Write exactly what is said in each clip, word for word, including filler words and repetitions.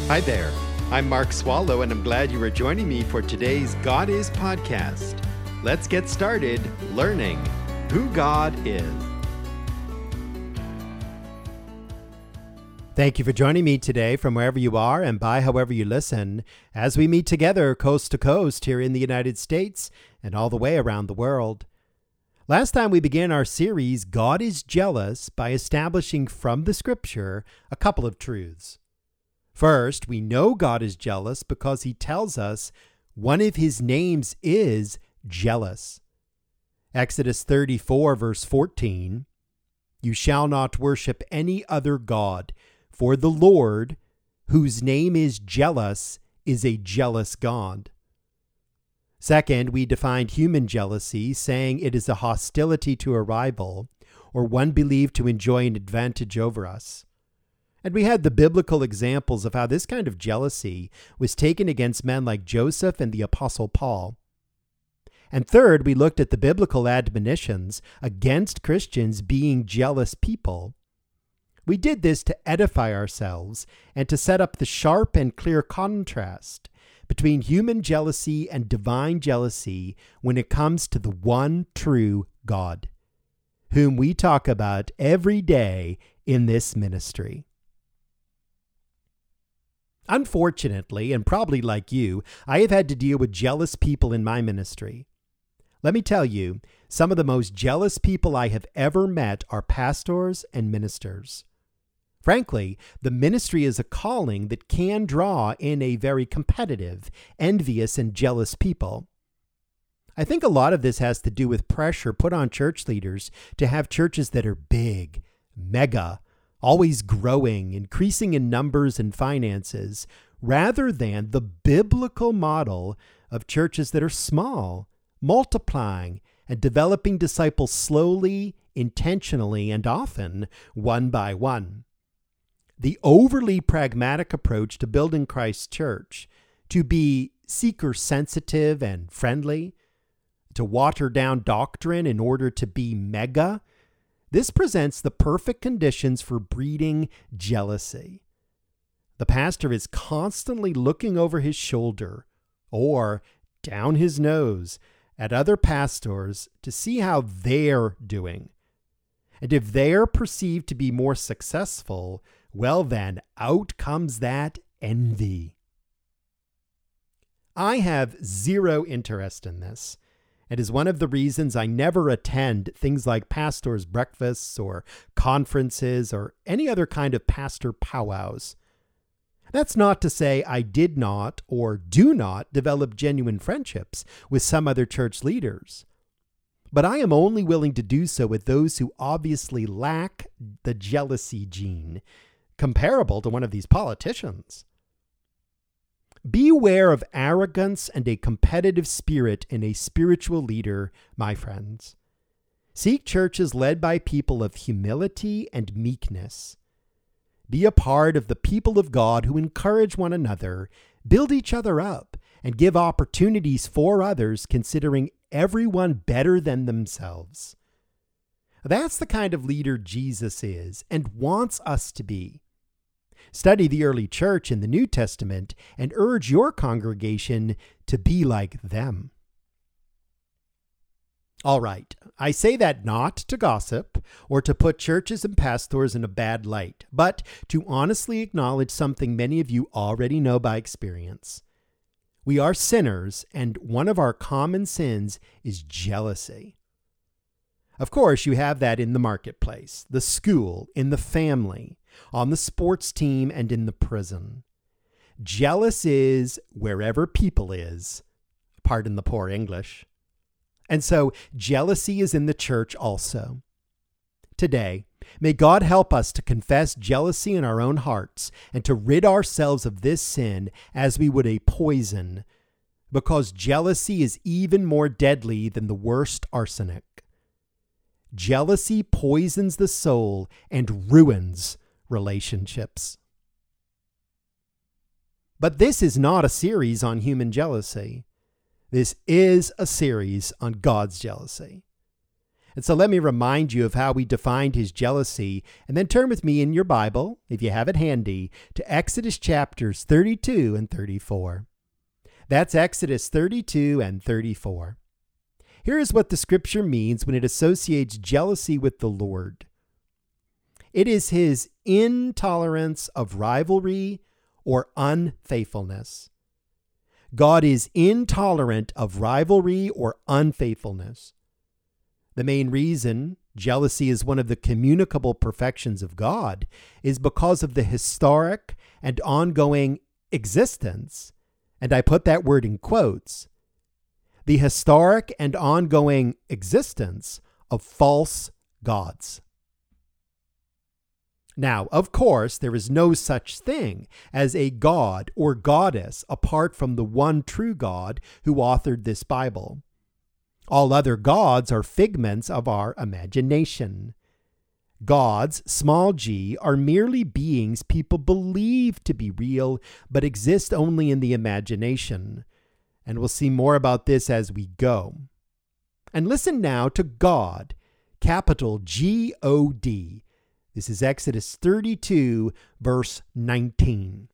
Hi there. I'm Mark Swallow, and I'm glad you are joining me for today's God Is podcast. Let's get started learning who God is. Thank you for joining me today from wherever you are and by however you listen as we meet together coast to coast here in the United States and all the way around the world. Last time we began our series, God is Jealous, by establishing from the scripture a couple of truths. First, we know God is jealous because he tells us one of his names is jealous. Exodus thirty-four, verse fourteen, "You shall not worship any other God, for the Lord, whose name is jealous, is a jealous God." Second, we defined human jealousy, saying it is a hostility to a rival or one believed to enjoy an advantage over us. And we had the biblical examples of how this kind of jealousy was taken against men like Joseph and the Apostle Paul. And third, we looked at the biblical admonitions against Christians being jealous people. We did this to edify ourselves and to set up the sharp and clear contrast between human jealousy and divine jealousy when it comes to the one true God, whom we talk about every day in this ministry. Unfortunately, and probably like you, I have had to deal with jealous people in my ministry. Let me tell you, some of the most jealous people I have ever met are pastors and ministers. Frankly, the ministry is a calling that can draw in a very competitive, envious, and jealous people. I think a lot of this has to do with pressure put on church leaders to have churches that are big, mega, always growing, increasing in numbers and finances, rather than the biblical model of churches that are small, multiplying, and developing disciples slowly, intentionally, and often one by one. The overly pragmatic approach to building Christ's church, to be seeker-sensitive and friendly, to water down doctrine in order to be mega, this presents the perfect conditions for breeding jealousy. The pastor is constantly looking over his shoulder or down his nose at other pastors to see how they're doing. And if they're perceived to be more successful, well then, out comes that envy. I have zero interest in this. It is one of the reasons I never attend things like pastors' breakfasts or conferences or any other kind of pastor powwows. That's not to say I did not or do not develop genuine friendships with some other church leaders. But I am only willing to do so with those who obviously lack the jealousy gene, comparable to one of these politicians. Beware of arrogance and a competitive spirit in a spiritual leader, my friends. Seek churches led by people of humility and meekness. Be a part of the people of God who encourage one another, build each other up, and give opportunities for others, considering everyone better than themselves. That's the kind of leader Jesus is and wants us to be. Study the early church in the New Testament and urge your congregation to be like them. All right, I say that not to gossip or to put churches and pastors in a bad light, but to honestly acknowledge something many of you already know by experience. We are sinners, and one of our common sins is jealousy. Of course, you have that in the marketplace, the school, in the family, on the sports team, and in the prison. Jealous is wherever people is, pardon the poor English. And so jealousy is in the church also. Today, may God help us to confess jealousy in our own hearts and to rid ourselves of this sin as we would a poison, because jealousy is even more deadly than the worst arsenic. Jealousy poisons the soul and ruins relationships. But this is not a series on human jealousy. This is a series on God's jealousy. And so let me remind you of how we defined his jealousy, and then turn with me in your Bible, if you have it handy, to Exodus chapters thirty-two and thirty-four. That's Exodus thirty-two and thirty-four. Here is what the scripture means when it associates jealousy with the Lord. It is his intolerance of rivalry or unfaithfulness. God is intolerant of rivalry or unfaithfulness. The main reason jealousy is one of the communicable perfections of God is because of the historic and ongoing existence, and I put that word in quotes, the historic and ongoing existence of false gods. Now, of course, there is no such thing as a god or goddess apart from the one true God who authored this Bible. All other gods are figments of our imagination. Gods, small g, are merely beings people believe to be real, but exist only in the imagination. And we'll see more about this as we go. And listen now to God, capital G O D. This is Exodus thirty-two, verse nineteen.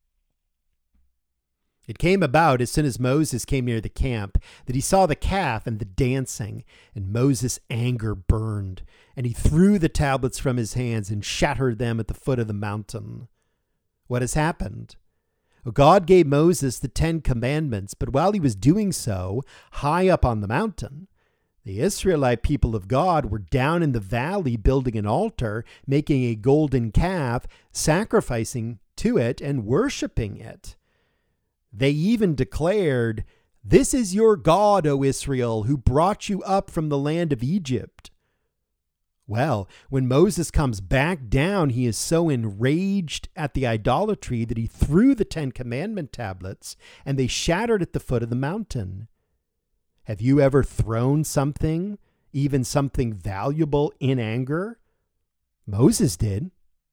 It came about as soon as Moses came near the camp that he saw the calf and the dancing, and Moses' anger burned, and he threw the tablets from his hands and shattered them at the foot of the mountain. What has happened? God gave Moses the Ten Commandments, but while he was doing so, high up on the mountain, the Israelite people of God were down in the valley building an altar, making a golden calf, sacrificing to it and worshiping it. They even declared, "This is your God, O Israel, who brought you up from the land of Egypt." Well, when Moses comes back down, he is so enraged at the idolatry that he threw the Ten Commandment tablets, and they shattered at the foot of the mountain. Have you ever thrown something, even something valuable, in anger? Moses did.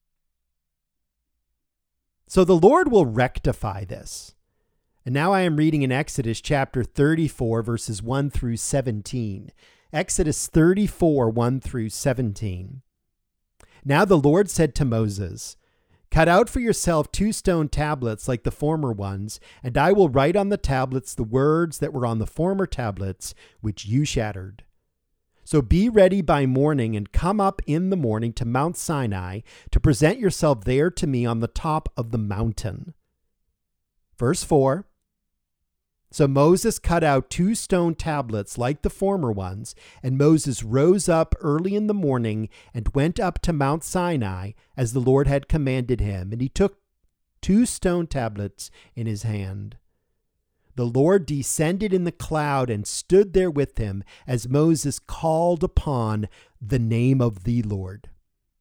So the Lord will rectify this. And now I am reading in Exodus chapter thirty-four, verses one through seventeen. Exodus thirty-four, one through seventeen. Now the Lord said to Moses, "Cut out for yourself two stone tablets like the former ones, and I will write on the tablets the words that were on the former tablets, which you shattered. So be ready by morning and come up in the morning to Mount Sinai to present yourself there to me on the top of the mountain." Verse four. So Moses cut out two stone tablets like the former ones, and Moses rose up early in the morning and went up to Mount Sinai as the Lord had commanded him, and he took two stone tablets in his hand. The Lord descended in the cloud and stood there with him as Moses called upon the name of the Lord.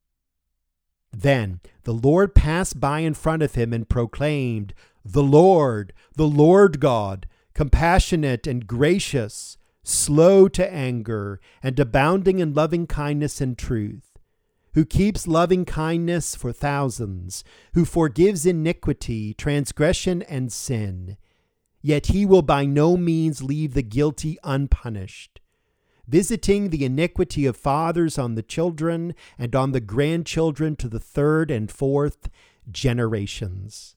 Then the Lord passed by in front of him and proclaimed, "The Lord, the Lord God, compassionate and gracious, slow to anger, and abounding in loving kindness and truth, who keeps loving kindness for thousands, who forgives iniquity, transgression, and sin. Yet he will by no means leave the guilty unpunished, visiting the iniquity of fathers on the children and on the grandchildren to the third and fourth generations."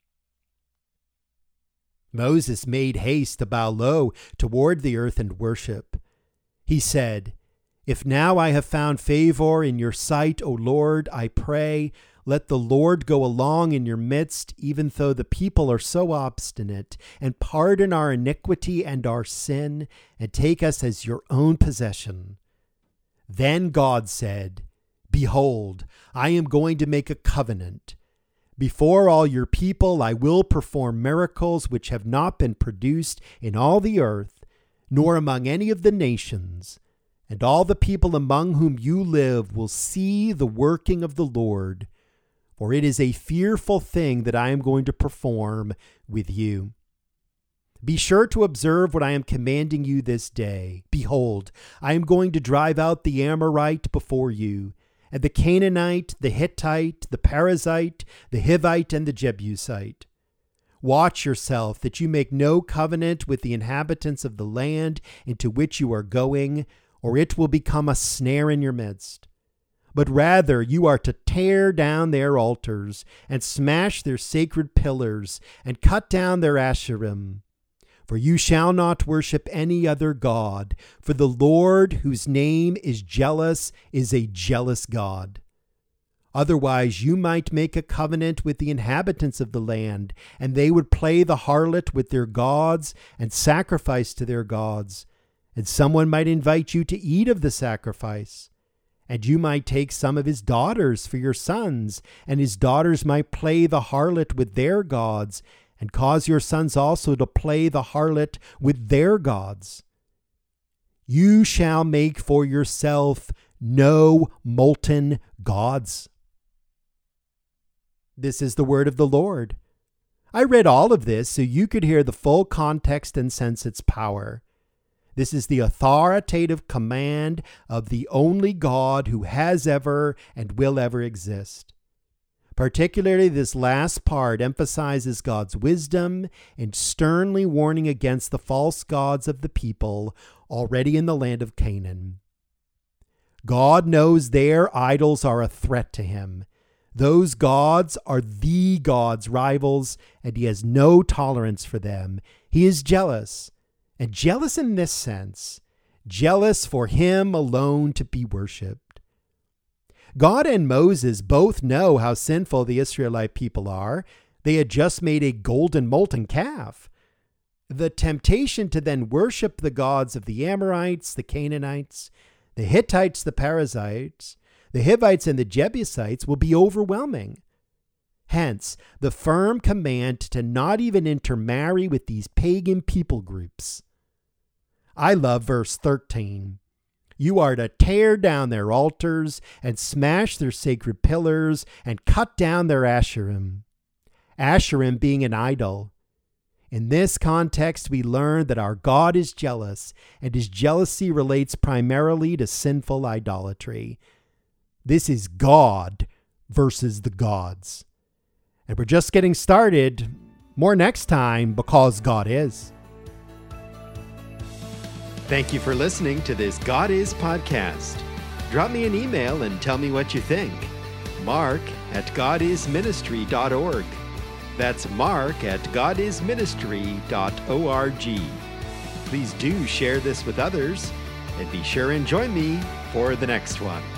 Moses made haste to bow low toward the earth and worship. He said, "If now I have found favor in your sight, O Lord, I pray, let the Lord go along in your midst, even though the people are so obstinate, and pardon our iniquity and our sin, and take us as your own possession." Then God said, "Behold, I am going to make a covenant. Before all your people I will perform miracles which have not been produced in all the earth, nor among any of the nations, and all the people among whom you live will see the working of the Lord, for it is a fearful thing that I am going to perform with you. Be sure to observe what I am commanding you this day. Behold, I am going to drive out the Amorite before you, and the Canaanite, the Hittite, the Perizzite, the Hivite, and the Jebusite. Watch yourself that you make no covenant with the inhabitants of the land into which you are going, or it will become a snare in your midst. But rather you are to tear down their altars, and smash their sacred pillars, and cut down their Asherim. For you shall not worship any other God, for the Lord, whose name is jealous, is a jealous God. Otherwise you might make a covenant with the inhabitants of the land, and they would play the harlot with their gods and sacrifice to their gods. And someone might invite you to eat of the sacrifice. And you might take some of his daughters for your sons, and his daughters might play the harlot with their gods, and cause your sons also to play the harlot with their gods. You shall make for yourself no molten gods. This is the word of the Lord. I read all of this so you could hear the full context and sense its power. This is the authoritative command of the only God who has ever and will ever exist. Particularly, this last part emphasizes God's wisdom and sternly warning against the false gods of the people already in the land of Canaan. God knows their idols are a threat to him. Those gods are the God's rivals, and he has no tolerance for them. He is jealous, and jealous in this sense, jealous for him alone to be worshipped. God and Moses both know how sinful the Israelite people are. They had just made a golden molten calf. The temptation to then worship the gods of the Amorites, the Canaanites, the Hittites, the Perizzites, the Hivites, and the Jebusites will be overwhelming. Hence, the firm command to not even intermarry with these pagan people groups. I love verse thirteen. You are to tear down their altars and smash their sacred pillars and cut down their Asherim. Asherim being an idol. In this context, we learn that our God is jealous, and his jealousy relates primarily to sinful idolatry. This is God versus the gods. And we're just getting started. More next time, because God is. Thank you for listening to this God Is podcast. Drop me an email and tell me what you think. Mark at god is ministry dot org. That's Mark at god is ministry dot org. Please do share this with others, and be sure and join me for the next one.